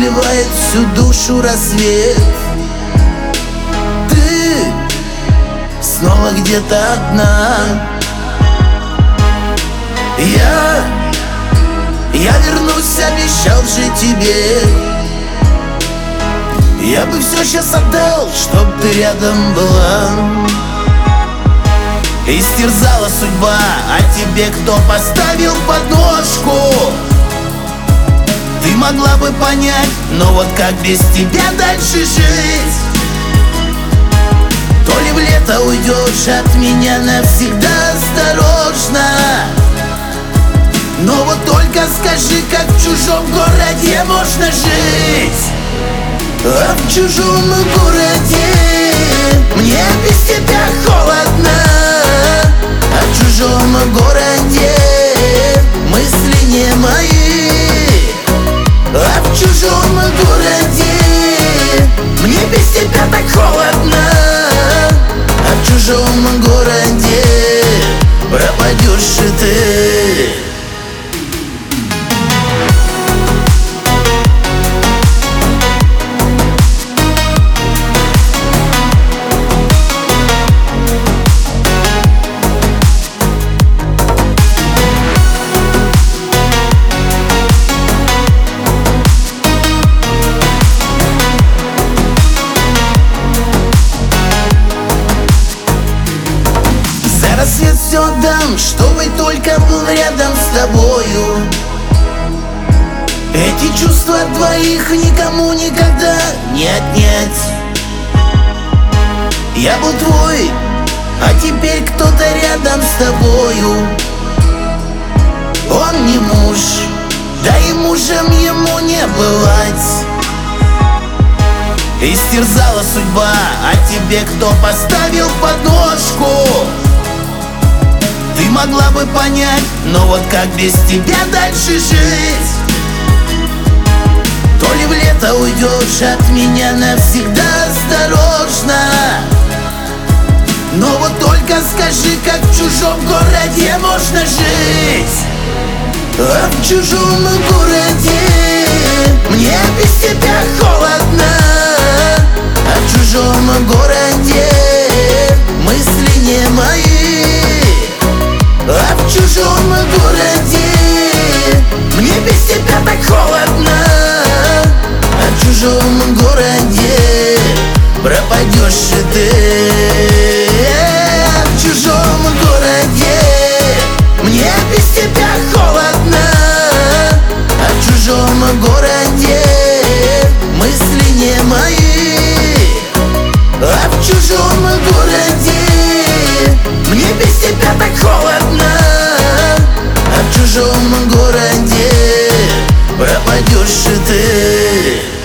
сливает всю душу рассвет. Ты снова где-то одна. Я вернусь, обещал же тебе. Я бы все сейчас отдал, чтоб ты рядом была. Истерзала судьба, а тебе кто поставил подножку? Ты могла бы понять, но вот как без тебя дальше жить? То ли в лето уйдешь от меня навсегда, осторожно. Но вот только скажи, как в чужом городе можно жить? А в чужом городе мне без тебя холодно. А в чужом городе мысли не мои. А в чужом городе мне без тебя так холодно. А в чужом городе пропадешь и ты. Рассвет все дам, чтобы только был рядом с тобою. Эти чувства двоих никому никогда не отнять. Я был твой, а теперь кто-то рядом с тобою. Он не муж, да и мужем ему не бывать. Истерзала судьба, а тебе кто поставил подножку? Ты могла бы понять, но вот как без тебя дальше жить? То ли в лето уйдешь от меня навсегда, осторожно. Но вот только скажи, как в чужом городе можно жить? А в чужом городе мне без тебя холодно. А в чужом городе мысли не мои. А в чужом городе мне без тебя так холодно. А в чужом городе пропадешь и ты. А в чужом городе мне без тебя холодно. А в чужом городе мысли не мои. А в чужом городе мне без тебя так холодно. А в чужом городе пропадешь и ты.